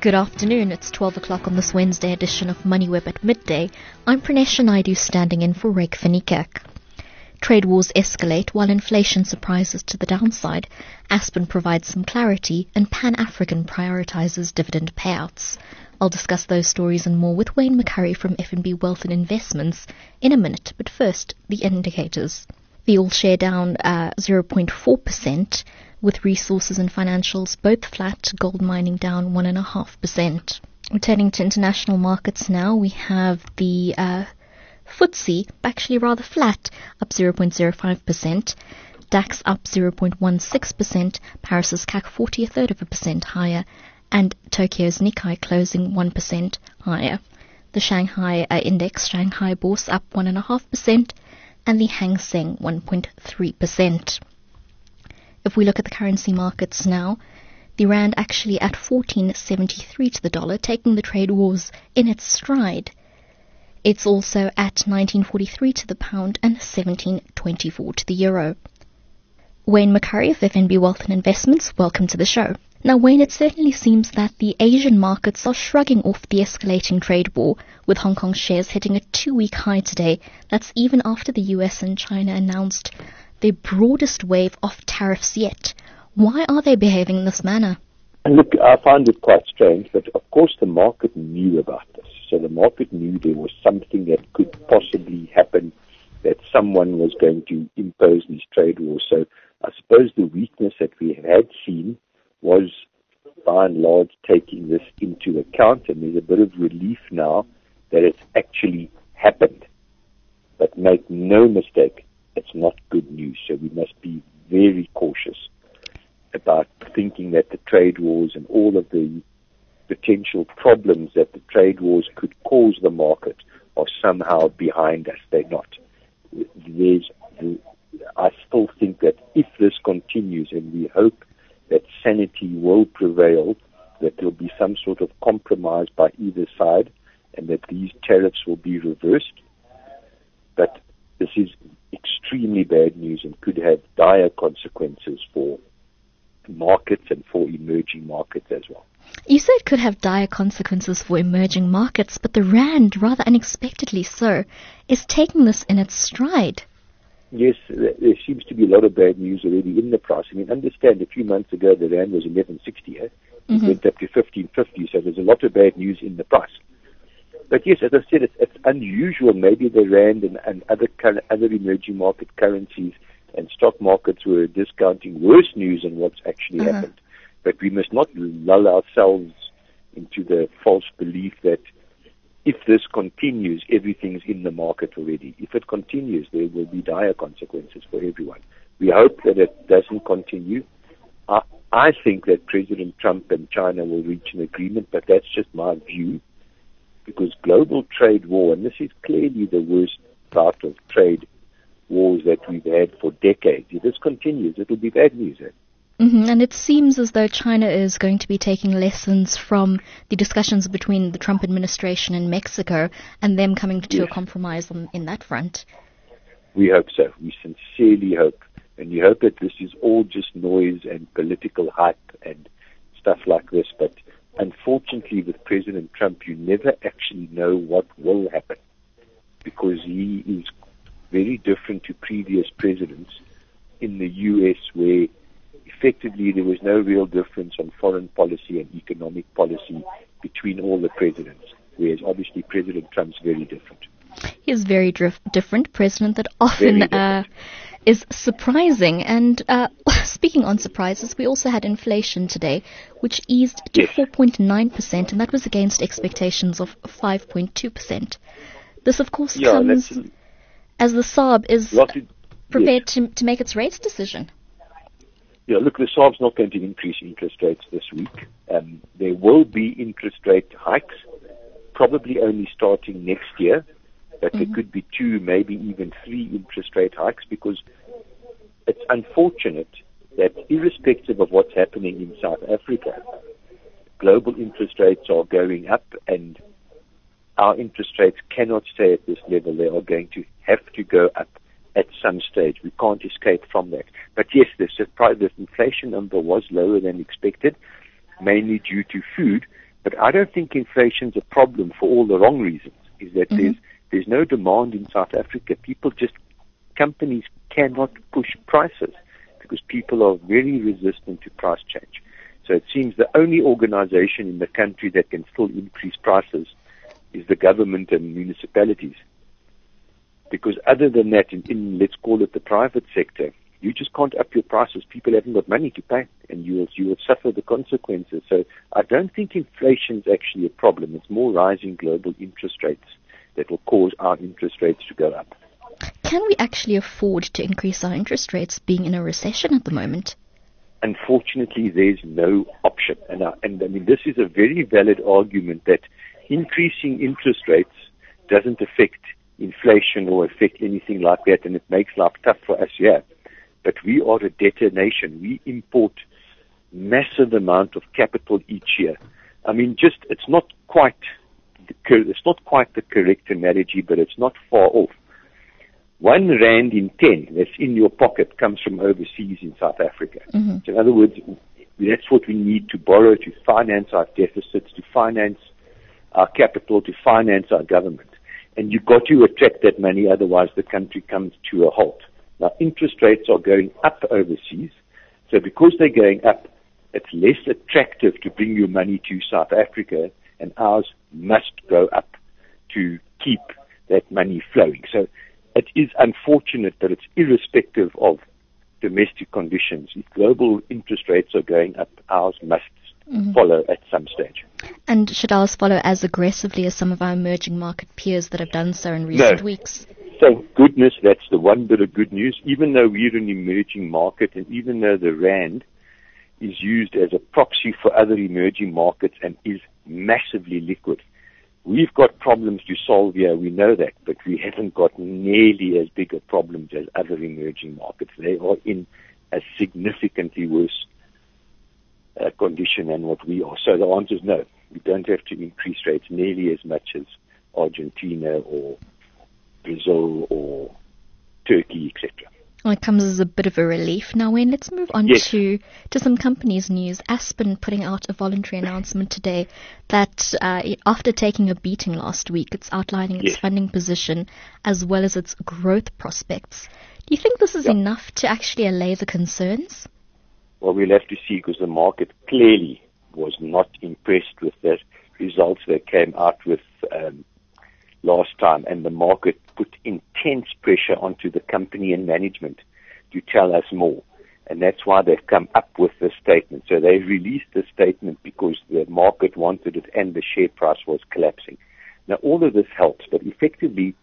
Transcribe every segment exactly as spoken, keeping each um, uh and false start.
Good afternoon. It's twelve o'clock on this Wednesday edition of MoneyWeb at midday. I'm Pranesha Naidu standing in for Reg Finikak. Trade wars escalate while inflation surprises to the downside. Aspen provides some clarity and Pan-African prioritizes dividend payouts. I'll discuss those stories and more with Wayne McCurry from F N B Wealth and Investments in a minute. But first, the indicators. The all-share down uh, zero point four percent, with resources and financials both flat, gold mining down one point five percent. Returning to international markets now, we have the uh, F T S E actually rather flat, up zero point zero five percent. DAX up zero point one six percent. Paris's C A C forty, a third of a percent higher. And Tokyo's Nikkei closing one percent higher. The Shanghai uh, Index, Shanghai Bourse up one point five percent. And the Hang Seng one point three percent. If we look at the currency markets now, the rand actually at fourteen seventy-three to the dollar, taking the trade wars in its stride. It's also at nineteen forty-three to the pound and seventeen twenty-four to the euro. Wayne McCurry of F N B Wealth and Investments, welcome to the show. Now, Wayne, it certainly seems that the Asian markets are shrugging off the escalating trade war, with Hong Kong shares hitting a two-week high today. That's even after the U S and China announced their broadest wave of tariffs yet. Why are they behaving in this manner? And look, I find it quite strange, but of course the market knew about this. So the market knew there was something that could possibly happen, that someone was going to impose these trade wars. So I suppose the weakness that we had seen was by and large taking this into account, and there's a bit of relief now that it's actually happened. But make no mistake, it's not good news. So we must be very cautious about thinking that the trade wars and all of the potential problems that the trade wars could cause the market are somehow behind us. They're not. There's, I still think that if this continues, and we hope that sanity will prevail, that there will be some sort of compromise by either side, and that these tariffs will be reversed. But this is extremely bad news and could have dire consequences for markets and for emerging markets as well. You say it could have dire consequences for emerging markets, but the rand, rather unexpectedly so, is taking this in its stride. Yes, there seems to be a lot of bad news already in the price. I mean, understand, a few months ago the rand was eleven sixty. Eh? It mm-hmm. went up to fifteen fifty, so there's a lot of bad news in the price. But yes, as I said, it's, it's unusual. Maybe the rand and, and other other emerging market currencies and stock markets were discounting worse news than what's actually uh-huh. happened. But we must not lull ourselves into the false belief that if this continues, everything's in the market already. If it continues, there will be dire consequences for everyone. We hope that it doesn't continue. I, I think that President Trump and China will reach an agreement, but that's just my view, because global trade war, and this is clearly the worst bout of trade wars that we've had for decades. If this continues, it will be bad news. Eh? Mm-hmm. And it seems as though China is going to be taking lessons from the discussions between the Trump administration and Mexico and them coming to yes. a compromise on, in that front. We hope so. We sincerely hope. And we hope that this is all just noise and political hype and stuff like this. But unfortunately, with President Trump, you never actually know what will happen, because he is very different to previous presidents in the U S, where effectively there was no real difference on foreign policy and economic policy between all the presidents, whereas obviously President Trump's very different. He is very dif- different president that often uh, is surprising. And uh, speaking on surprises, we also had inflation today, which eased to yes. four point nine percent, and that was against expectations of five point two percent. This, of course, yeah, comes as the S A R B is of, prepared yes. to, to make its rates decision. Yeah, look, the S A R B's not going to increase interest rates this week. Um, there will be interest rate hikes, probably only starting next year, but mm-hmm. there could be two, maybe even three interest rate hikes, because it's unfortunate that irrespective of what's happening in South Africa, global interest rates are going up, and our interest rates cannot stay at this level. They are going to have to go up at some stage. We can't escape from that. But yes, the surprise, the inflation number was lower than expected, mainly due to food, But I don't think inflation's a problem for all the wrong reasons, is that mm-hmm. there's, there's no demand in South Africa. People just, companies cannot push prices because people are very resistant to price change. So it seems the only organization in the country that can still increase prices is the government and municipalities. Because other than that, in, in let's call it the private sector, you just can't up your prices. People haven't got money to pay, and you will, you will suffer the consequences. So I don't think inflation is actually a problem. It's more rising global interest rates that will cause our interest rates to go up. Can we actually afford to increase our interest rates being in a recession at the moment? Unfortunately, there's no option. And I, and I mean, this is a very valid argument that increasing interest rates doesn't affect inflation or affect anything like that, and it makes life tough for us here. But we are a debtor nation. We import massive amount of capital each year. I mean, just it's not quite the, it's not quite the correct analogy, but it's not far off. One rand in ten that's in your pocket comes from overseas in South Africa. Mm-hmm. So in other words, that's what we need to borrow to finance our deficits, to finance our capital, to finance our government. And you've got to attract that money, otherwise the country comes to a halt. Now, interest rates are going up overseas, so because they're going up, it's less attractive to bring your money to South Africa, and ours must go up to keep that money flowing. So it is unfortunate that it's irrespective of domestic conditions. If global interest rates are going up, ours must mm-hmm. follow at some stage. And should ours follow as aggressively as some of our emerging market peers that have done so in recent no. weeks? Thank goodness that's the one bit of good news. Even though we're an emerging market, and even though the rand is used as a proxy for other emerging markets and is massively liquid, we've got problems to solve here, we know that, but we haven't got nearly as big a problems as other emerging markets. They are in a significantly worse uh, condition than what we are. So the answer is no. We don't have to increase rates nearly as much as Argentina or Brazil or Turkey, et cetera. Well, it comes as a bit of a relief. Now, Wayne, let's move on yes. to, to some companies' news. Aspen putting out a voluntary announcement today that uh, after taking a beating last week, it's outlining its yes. funding position as well as its growth prospects. Do you think this is yeah. enough to actually allay the concerns? Well, we'll have to see, because the market clearly was not impressed with the results that came out with um, last time, and the market put intense pressure onto the company and management to tell us more. And that's why they've come up with this statement. So they released the statement because the market wanted it and the share price was collapsing. Now, all of this helps, but effectively,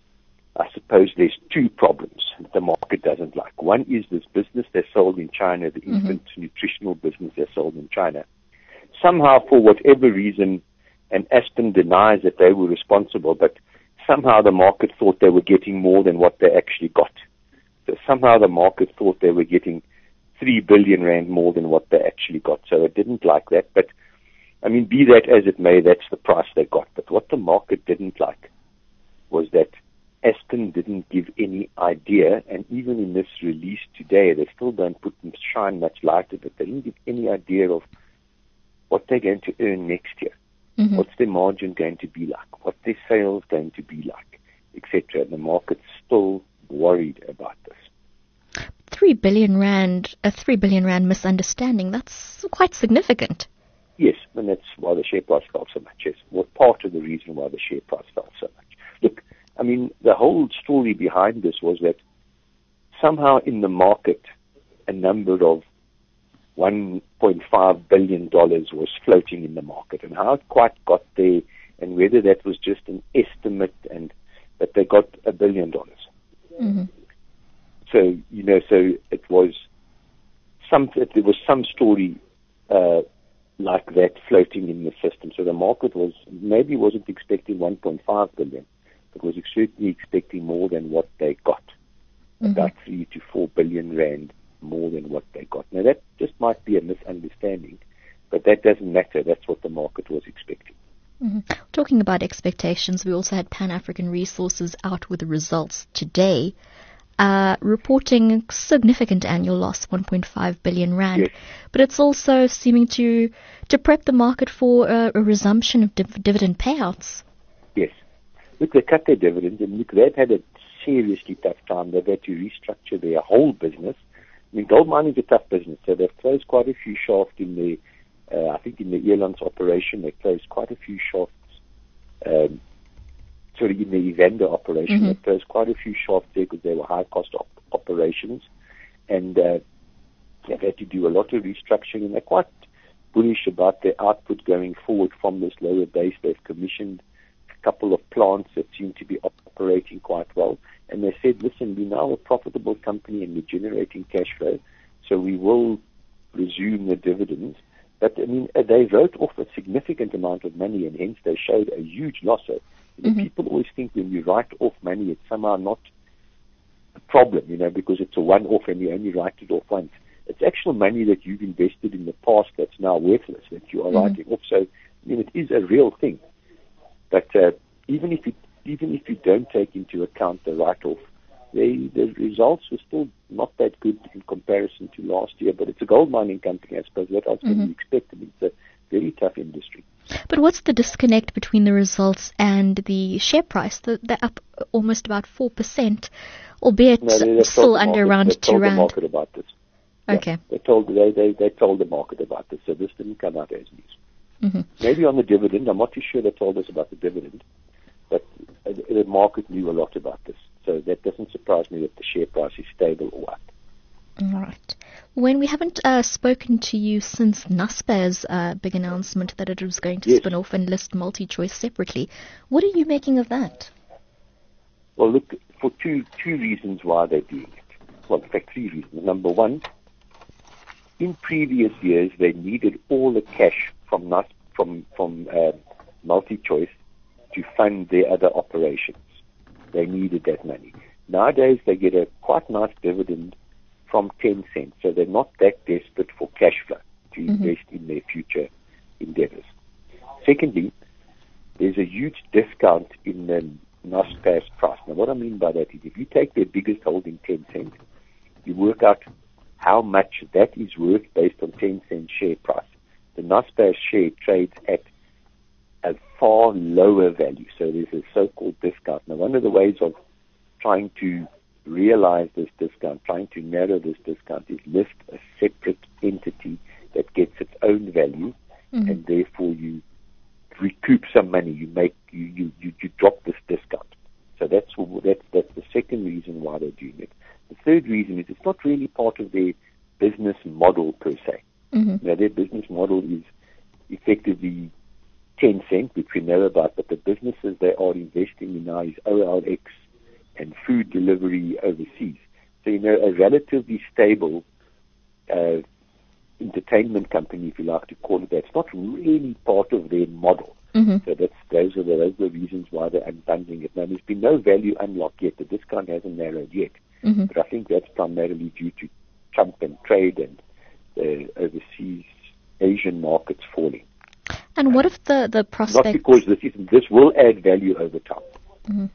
I suppose there's two problems the market doesn't like. One is this business they sold in China, the mm-hmm. infant nutritional business they sold in China. Somehow, for whatever reason, and Aspen denies that they were responsible, but somehow the market thought they were getting more than what they actually got. So somehow the market thought they were getting three billion rand more than what they actually got. So it didn't like that. But, I mean, be that as it may, that's the price they got. But what the market didn't like was that Aspen didn't give any idea, and even in this release today, they still don't put and shine much light of it. They didn't give any idea of what they're going to earn next year. Mm-hmm. What's their margin going to be like? What's their sales going to be like? et cetera. The market's still worried about this. Three billion rand, a three billion rand misunderstanding. That's quite significant. Yes, and that's why the share price fell so much. Yes, well, part of the reason why the share price fell so much. Look, I mean, the whole story behind this was that somehow in the market, a number of one point five billion dollars was floating in the market, and how it quite got there, and whether that was just an estimate, and that they got a billion dollars. Mm-hmm. So you know, so it was some there was some story uh, like that floating in the system. So the market was maybe wasn't expecting one point five billion, but was certainly expecting more than what they got, mm-hmm. about three to four billion rand more than what they got. Now that just might be a misunderstanding, but that doesn't matter. That's what the market was expecting. Mm-hmm. Talking about expectations, we also had Pan African Resources out with the results today. uh, reporting significant annual loss, one point five billion rand. Yes. But it's also seeming to to prep the market for a, a resumption of div- dividend payouts. Yes. Look, they cut their dividends, and look, they've had a seriously tough time. They've had to restructure their whole business. I mean, gold mining is a tough business, so they've closed quite a few shafts in the, uh, I think in the Elands operation, they closed quite a few shafts, um, sorry, in the Evander operation, Mm-hmm. they closed quite a few shafts there because they were high-cost op- operations, and uh, they've had to do a lot of restructuring, and they're quite bullish about their output going forward from this lower base. They've commissioned a couple of plants that seem to be operating quite well. And they said, listen, we're now a profitable company and we're generating cash flow, so we will resume the dividends. But, I mean, they wrote off a significant amount of money, and hence they showed a huge loss. So, you know, Mm-hmm. people always think when you write off money, it's somehow not a problem, you know, because it's a one-off and you only write it off once. It's actual money that you've invested in the past that's now worthless, that you are Mm-hmm. writing off. So, I mean, it is a real thing. But uh, even if you even if you don't take into account the write-off, they, the results were still not that good in comparison to last year. But it's a gold mining company, I suppose. What else can Mm-hmm. you expect? I mean, it's a very tough industry. But what's the disconnect between the results and the share price? The, they're up almost about four percent, albeit No, they, they still told the under market, around they two told the rand. market about this. Yeah, Okay. they told they, they they told the market about this, so this didn't come out as news. Mm-hmm. Maybe on the dividend, I'm not too sure they told us about the dividend, but uh, the market knew a lot about this, so that doesn't surprise me that the share price is stable or up. All right. When we haven't uh, spoken to you since Naspers' uh, big announcement that it was going to Yes. spin off and list MultiChoice separately, what are you making of that? Well, look, for two two reasons why they're doing it. Well, in fact, three reasons. Number one, in previous years, they needed all the cash from Nas- from from uh, MultiChoice to fund their other operations. They needed that money. Nowadays, they get a quite nice dividend from Tencent, so they're not that desperate for cash flow to Mm-hmm. invest in their future endeavors. Secondly, there's a huge discount in the Naspers price. Now, what I mean by that is if you take their biggest holding, Tencent, you work out how much that is worth based on Tencent share price. The Naspers share trades at a far lower value, so there's a so-called discount. Now, one of the ways of trying to realize this discount, trying to narrow this discount, is list a separate entity that gets its own value, Mm-hmm. and therefore you recoup some money. You make you you you, you drop this discount. So that's that's that's the second reason why they're doing it. The third reason is it's not really part of their business model per se. Mm-hmm. Now, their business model is effectively Tencent, which we know about, but the businesses they are investing in now is O L X and food delivery overseas. So, you know, a relatively stable uh, entertainment company, if you like to call it that, it's not really part of their model. Mm-hmm. So that's those are the those are the reasons why they're unbundling it. Now, there's been no value unlock yet. The discount hasn't narrowed yet. Mm-hmm. But I think that's primarily due to Trump and trade and uh, overseas Asian markets falling. And what if the, the Not prospect... because this isn't, this will add value over time. Mm-hmm.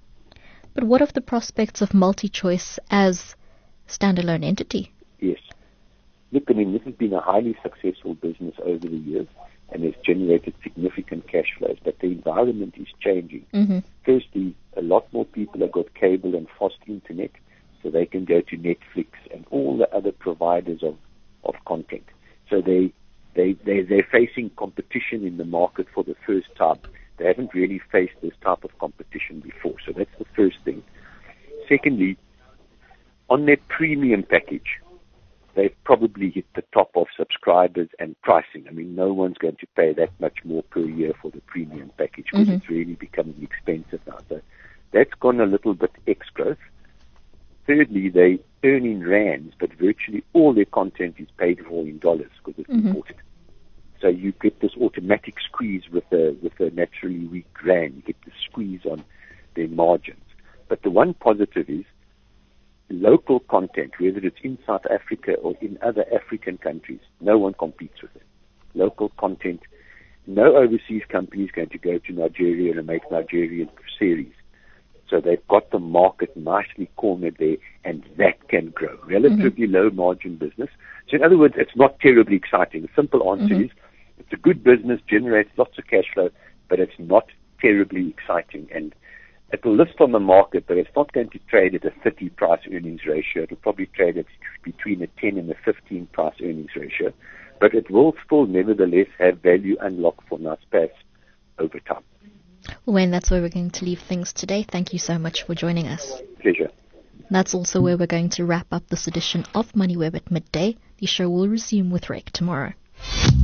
But what of the prospects of MultiChoice as standalone entity? Yes. Look, I mean, this has been a highly successful business over the years and has generated significant cash flows, but the environment is changing. Mm-hmm. Firstly, a lot more people have got cable and fast internet, so they can go to Netflix and all the other providers of, of content. So they, they, they, they're facing competition in the market for the first time. They haven't really faced this type of competition before, so that's the first thing. Secondly, on their premium package, they've probably hit the top of subscribers and pricing. I mean, no one's going to pay that much more per year for the premium package because Mm-hmm. it's really becoming expensive now. So that's gone a little bit ex-growth. Thirdly, they earn in rands, but virtually all their content is paid for in dollars because it's Mm-hmm. imported. So you get this automatic squeeze with a with a naturally weak rand. You get the squeeze on their margins. But the one positive is local content, whether it's in South Africa or in other African countries, no one competes with it. Local content, no overseas company is going to go to Nigeria and make Nigerian series. So they've got the market nicely cornered there, and that can grow. Relatively mm-hmm. low margin business. So in other words, it's not terribly exciting. The simple answer mm-hmm. is it's a good business, generates lots of cash flow, but it's not terribly exciting. And it will list on the market, but it's not going to trade at a thirty price earnings ratio. It will probably trade at between a ten and a fifteen price earnings ratio. But it will still nevertheless have value unlocked for Naspers over time. Wayne, that's where we're going to leave things today. Thank you so much for joining us. Pleasure. That's also where we're going to wrap up this edition of MoneyWeb at midday. The show will resume with Rake tomorrow.